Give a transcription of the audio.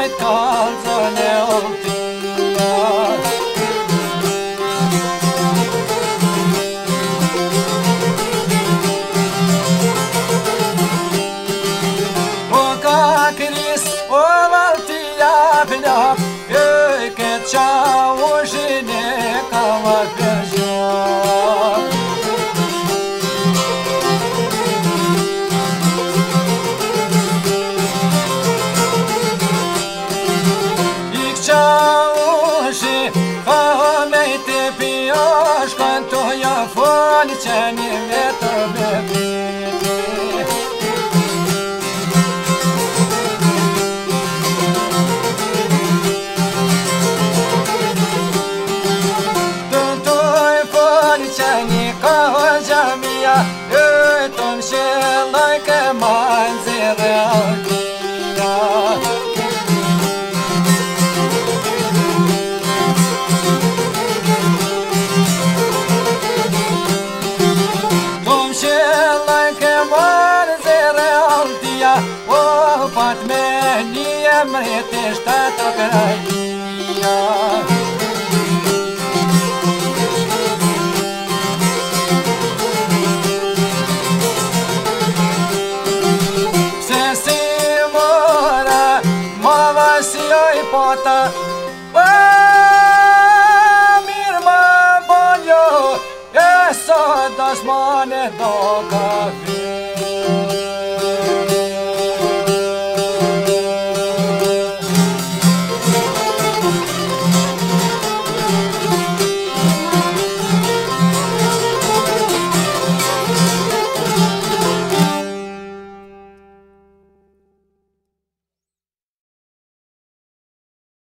mai calzone oltia. Cris o valtia vina que tchau gine cava bejo ik tchau gi famete pios quanto ya fone chani meto bebe Ton se like manzere altia Ton se like manzere altia o patmeni emrete sta tocraia Pota, minha irmã, olhou, é só das manetas do